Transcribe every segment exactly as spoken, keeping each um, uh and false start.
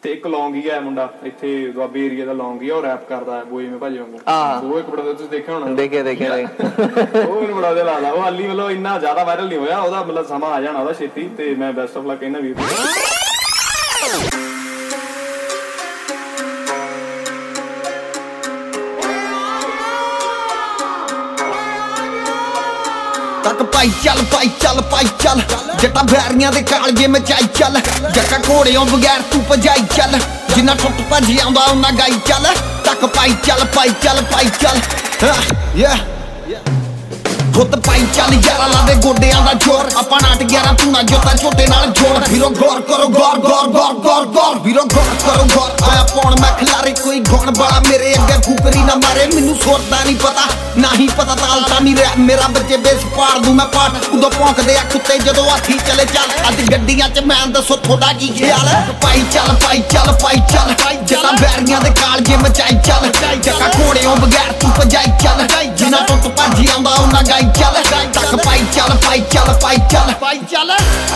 ਤੇ ਇੱਕ ਲੌਂਗੀ ਆ ਮੁੰਡਾ ਇੱਥੇ ਦੁਆਬੇ ਏਰੀਆ ਦਾ ਲੌਂਗੀ ਆ, ਉਹ ਰੈਪ ਕਰਦਾ ਬੋਏ ਮੇ ਭਾਜੀ ਵਾਂਗੂ। ਉਹ ਇੱਕ ਬੜਾ ਤੁਸੀਂ ਦੇਖਿਆ ਹੋਣਾ। ਦੇਖਿਆ ਦੇਖਿਆ ਉਹ ਮੈਨੂੰ ਬੜਾ ਦਿਲ ਆਦਾ। ਉਹ ਹਾਲੀ ਮਤਲਬ ਇੰਨਾ ਜ਼ਿਆਦਾ ਵਾਇਰਲ ਨਹੀਂ ਹੋਇਆ, ਉਹਦਾ ਮਤਲਬ ਸਮਾਂ ਆ ਜਾਣਾ ਉਹਦਾ ਛੇਤੀ। ਤੇ ਮੈਂ ਬੈਸਟ ਆਫ ਲੱਕ ਕਹਿੰਦਾ ਵੀਰ ਤੱਕ ਭਾਈ ਚੱਲ ਭਾਈ ਚੱਲ ਭਾਈ ਚੱਲ ਜੱਟਾਂ ਬੈਰੀਆਂ ਦੇ ਕਾਲਜੇ ਮਚਾਈ ਚੱਲ ਜੱਟਾਂ ਘੋੜਿਆਂ ਬਗੈਰ ਤੂੰ ਭਜਾਈ ਚੱਲ ਜਿੰਨਾ ਟੁੱਟ ਭੱਜ ਆਉਂਦਾ ਉਹਨਾਂ ਗਾਈ ਚੱਲ ਤੱਕ ਭਾਈ ਚੱਲ ਭਾਈ ਚੱਲ ਭਾਈ ਚੱਲ ਯਾ ਖੁੱਦ ਪਾਈ ਚੱਲ ਯਾਰਾ ਲਾ ਦੇ ਗੋਡਿਆਂ ਦਾ ਜ਼ੋਰ ਆਪਾਂ ਨਾਟ ਗਿਆਰਾਂ ਤੂੰ ਨਾ ਜੋਤਾ ਛੋਟੇ ਨਾਲ ਜੋੜ ਵੀਰੋ ਗੌਰ ਕਰੋ ਗੌਰ ਗੌਰ ਗੌਰ ਗੌਰ ਗੌਰ ਵੀਰੋ ਗੌਰ ਕਰੋ ਗੌਰ ਆਇਆ ਪੌਣ ਮੈਂ ਖਿਲਾਰੇ ਕੋਈ ਗੌਣ ਵਾਲਾ ਮੇਰੇ ਅੱਗੇ ਫੂਕਰੀ ਨਾ ਮਾਰੇ ਮੈਨੂੰ ਸੁਰਦਾ ਨਹੀਂ ਪਤਾ ਨਾ ਹੀ ਪਤਾ ਤਾਲਤਾ ਨਹੀਂ ਰਿਹਾ ਮੇਰਾ ਬੱਚੇ ਬੇਸ ਪਾੜ ਦੂੰ ਮੈਂ ਪਾਟ ਉਦੋਂ ਭੌਂਕਦੇ ਆ ਕੁੱਤੇ ਜਦੋਂ ਹਾਥੀ ਚਲੇ ਚੱਲ ਅੱਜ ਗੱਡੀਆਂ 'ਚ ਮੈਂ ਦੱਸੋ ਤੁਹਾਡਾ ਕੀ ਖਿਆਲ ਪਾਈ ਚੱਲ ਪਾਈ ਚੱਲ ਪਾਈ ਚੱਲ ਜੱਟਾਂ ਬੈਰੀਆਂ ਦੇ ਕਾਲਜੇ ਮਚਾਈ ਚੱਲ ਜੱਟਾਂ ਘੋੜਿਆਂ ਬਗੈਰ ਤੂੰ ਭਜਾਈ ਚੱਲ ਜਿੰਨਾ ਟੁੱਟ ਭੱਜ ਆਉਂਦਾ ਉਹਨਾਂ ਗਾਈ ਚੱਲ ਤੱਕ ਪਾਈ ਚੱਲ ਪਾਈ ਚੱਲ ਪਾਈ ਚੱਲ ਪਾਈ ਚੱਲ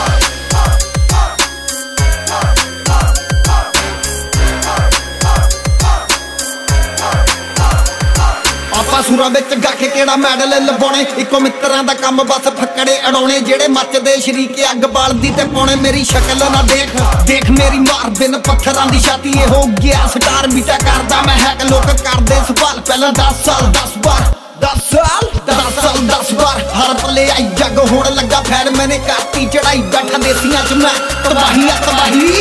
ਆਪਾਂ ਸੂਰਾਂ ਵਿੱਚ ਗਾ ਕੇ ਕਿਹੜਾ ਮੈਡਲ ਲਵਾਉਣੇ ਇੱਕੋ ਮਿੱਤਰਾਂ ਦਾ ਕੰਮ ਬਸ ਫੱਕੜੇ ਅੜਾਉਣੇ ਜਿਹੜੇ ਮੱਚਦੇ ਸ਼ਰੀਕੇ ਅੱਗ ਬਾਲਦੀ ਤੇ ਪਾਉਣੇ ਮੇਰੀ ਸ਼ਕਲ ਨਾ ਦੇਖ ਦੇਖ ਮੇਰੀ ਮਾਰ ਬਿਨ ਪੱਥਰਾਂ ਦੀ ਛਾਤੀ ਇਹ ਹੋ ਗਿਆ ਸਟਾਰ ਬੀਟਾ ਕਰਦਾ ਮੈਂ ਹੈਕ ਲੋਕ ਕਰਦੇ ਸਵਾਲ ਪਹਿਲਾਂ ਦਸ ਸਾਲ ਦਸ ਬਾਰ ਦਸ ਸਾਲ ਦਸ ਸਾਲ ਦਸ ਬਾਰ ਹਰ ਪੱਲੇ ਆਈ ਜੱਗ ਹੋਣ ਲੱਗਾ ਫੈਨ ਮੈਨੇ ਕਾਤੀ ਚੜਾਈ ਬੈਠਾ ਦੇਸੀਆਂ 'ਚ ਮੈਂ ਤਬਾਹੀ ਆ ਤਬਾਹੀ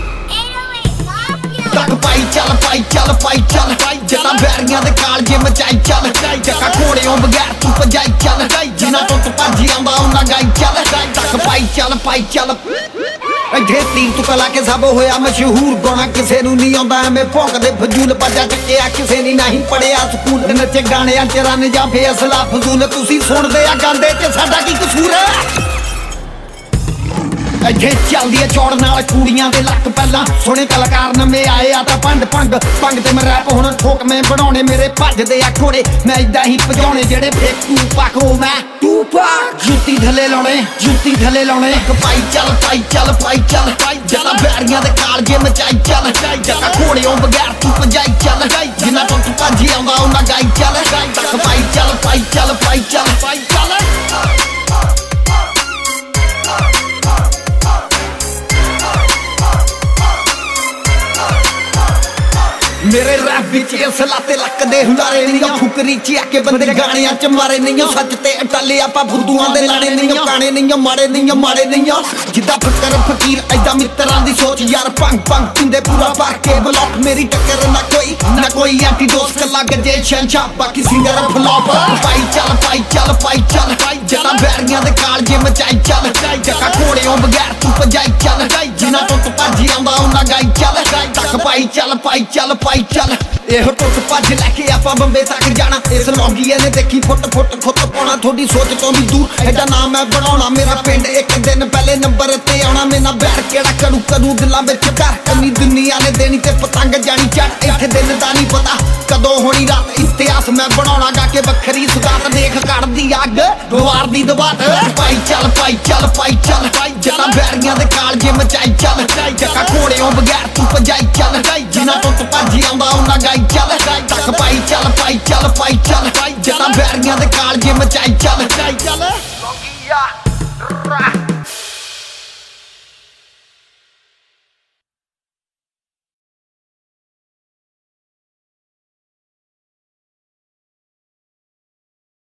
ਤੱਕ ਪਾਈ ਚੱਲ ਪਾਈ ਚੱਲ ਪਾਈ ਚੱਲ ਜੱਟਾਂ ਬੈਰੀਆਂ ਦੇ ਕਾਲਜੇ ਮਚਾਈ ਚੱਲ ਜੱਟਾਂ ਘੋੜਿਆਂ ਬਗੈਰ ਤੂੰ ਭਜਾਈ ਚੱਲ ਜਿੰਨਾ ਟੁੱਟ ਭੱਜ ਆਉਂਦਾ ਉਹਨਾਂ ਗਾਈ ਚੱਲ ਤੱਕ ਪਾਈ ਚੱਲ ਪਾਈ ਚੱਲ ਇੱਥੇ ਤੀਰ ਤੂੰ ਕਲਾ ਕੇ ਸਭ ਹੋਇਆ ਮਸ਼ਹੂਰ ਗਾਣਾ ਕਿਸੇ ਨੂੰ ਨਹੀਂ ਆਉਂਦਾ ਐਵੇਂ ਭੌਂਕਦੇ ਫਜ਼ੂਲ ਬਾਜਾ ਚੱਕਿਆ ਕਿਸੇ ਨੇ ਨਹੀਂ ਪੜਿਆ ਸਕੂਲ ਨੱਚੇ ਗਾਣਿਆਂ 'ਚ ਰਨ ਜਾਂ ਫੇਸਲਾ ਫਜ਼ੂਲ ਤੁਸੀਂ ਸੁਣਦੇ ਆ ਗਾਉਂਦੇ 'ਚ ਸਾਡਾ ਕੀ ਕਸੂਰ ਹੈ ਇੱਥੇ ਚੱਲਦੀ ਐ ਚੌੜ ਨਾਲ ਕੁੜੀਆਂ ਦੇ ਲੱਕ ਪਹਿਲਾਂ ਸੋਹਣੇ ਕਲਾਕਾਰ ਨਵੇਂ ਆਏ ਆ ਤਾਂ ਪੰਡ ਪੰਗ ਪੰਗ ਤੇ ਮੈਂ ਰੈਪ ਹੁਣ ਠੋਕ ਮੈਂ ਬਣਾਉਣੇ ਮੇਰੇ ਭੱਜਦੇ ਆ ਘੋੜੇ ਮੈਂ ਇਦਾਂ ਹੀ ਭਜਾਉਣੇ ਜਿਹੜੇ ਫੇਕ ਤੂੰ ਪਾਕੋ ਮੈਂ ਤੂੰ ਪਾਕ ਜੁੱਤੀ ਥੱਲੇ ਲਾਉਣੇ ਜੁੱਤੀ ਥੱਲੇ ਲਾਉਣੇ ਪਾਈ ਚੱਲ ਪਾਈ ਚੱਲ ਪਾਈ ਚੱਲ ਜੱਟਾਂ ਬੈਰੀਆਂ ਦੇ ਕਾਲਜੇ ਮਚਾਈ ਚੱਲ ਜੱਟਾਂ ਘੋੜਿਆਂ ਬਗੈਰ ਤੂੰ ਭਜਾਈ ਚੱਲ ਜਿੰਨਾ ਟੁੱਟ ਭੱਜ ਆਉਂਦਾ ਉਹਨਾਂ ਗਾਈ ਚੱਲ ਤੱਕ ਪਾਈ ਚੱਲ ਪਾਈ ਚੱਲ ਪਾਈ ਚੱਲ ਪਾਈ ਚੱਲ ਮੇਰੇ ਰੈਪ ਵਿੱਚ ਅਸਲਾ ਤੇ ਲੱਕਦੇ ਹੁਲਾਰੇ ਨਹੀਂ ਫੁਕਰੀ 'ਚ ਆ ਕੇ ਬੰਦੇ ਗਾਣਿਆਂ 'ਚ ਮਾਰੇ ਨਹੀਂ ਸੱਚ ਤੇ ਅਟਾਲੇ ਆਪਾਂ ਫੁੱਦੂਆਂ ਦੇ ਲਾਣੇ ਨਹੀਂ ਕਾਣੇ ਨਹੀਂ ਮਾੜੇ ਨਹੀਂ ਮਾੜੇ ਨਹੀਂ ਜਿੱਦਾਂ ਫਕਰ ਫਕੀਰ ਐਦਾਂ ਮਿੱਤਰਾਂ ਦੀ ਸੋਚ ਯਾਰ ਭੰਗ ਭੰਗ ਪਿੰਦੇ ਪੂਰਾ ਭਰ ਕੇ ਬਲੌਕ ਮੇਰੀ ਟੱਕਰ ਨਾ ਕੋਈ ਨਾ ਕੋਈ ਐਂਟੀਡੋਸ ਕੱਲਾ ਗੱਜੇ ਸ਼ੈਨਸ਼ਾ ਬਾਕੀ ਸਿੰਗਰ ਫਲੌਪ ਪਾਈ ਚੱਲ ਪਾਈ ਚੱਲ ਪਾਈ ਚੱਲ ਜੱਟਾਂ ਬੈਰੀਆਂ ਦੇ ਕਾਲਜੇ ਮਚਾਈ ਚੱਲ ਜੱਟਾਂ ਘੋੜਿਆਂ ਬਗੈਰ ਤੂੰ ਭਜਾਈ ਚੱਲ ਜਿੰਨਾ ਟੁੱਟ ਭੱਜ ਆਉਂਦਾ ਉਹਨਾਂ ਗਾਈ ਚੱਲ ਤੱਕ ਪਾਈ ਚੱਲ ਪਾਈ ਚੱਲ ਪਾਈ ਚੱਲ ਇਹੋ ਟੁੱਟ ਭੱਜ ਲੈ ਕੇ ਆਪਾਂ ਬੰਬੇ ਤੱਕ ਜਾਣਾ ਇਸ ਲੌਂਗੀਏ ਨੇ ਦੇਖੀ ਫੁੱਟ ਫੁੱਟ ਖੁੱਤ ਪਾਉਣਾ ਤੁਹਾਡੀ ਸੋਚ ਤੋਂ ਵੀ ਦੂਰ ਐਡਾ ਨਾਮ ਮੈਂ ਬਣਾਉਣਾ ਮੇਰਾ ਪਿੰਡ ਇੱਕ ਦਿਨ ਪਹਿਲੇ ਨੰਬਰ ਤੇ ਆਉਣਾ ਮੇਨਾ ਬੈਠ ਕਿਹੜਾ ਕਰੂ ਕਰੂ ਦਿਲਾਂ ਵਿੱਚ ਘਰ ਕੰਨੀ ਦੁਨੀਆ ਨੇ ਦੇਣੀ ਤੇ ਪਤੰਗ ਜਾਣੀ ਚੜ ਇੱਥੇ ਦਿਨ ਦਾ ਨਹੀਂ ਪਤਾ ਕਦੋਂ ਹੋਣੀ ਰਾਤ ਇਤਿਹਾਸ ਮੈਂ ਬਣਾਉਣਾ ਗਾ ਕੇ ਵੱਖਰੀ ਸੁਗਾਤ ਦੇਖ ਕੱਢਦੀ ਅੱਗ ਦੁਆਰ ਦੀ ਦਵਾਤ ਪਾਈ ਚੱਲ ਪਾਈ ਚੱਲ ਪਾਈ ਚੱਲ ਜੱਟਾਂ ਬੈਰੀਆਂ ਦੇ ਕਾਲਜੇ ਮਚਾਈ ਚੱਲ ਜੱਟਾਂ ਘੋੜਿਆਂ ਬਗੈਰ ਤੂੰ ਭਜਾਈ ਚੱਲ ਜਿੰਨਾ ਟੁੱਟ ਭੱਜ ਆਉਂਦਾ ਉਹਨਾਂ ਗਾਈ ਚੱਲ ਤੱਕ ਪਾਈ ਚੱਲ ਪਾਈ ਚੱਲ ਪਾਈ ਚੱਲ ਜੱਟਾਂ ਬੈਰੀਆਂ ਦੇ ਕਾਲਜੇ ਮਚਾਈ ਚੱਲ ਚੱਲ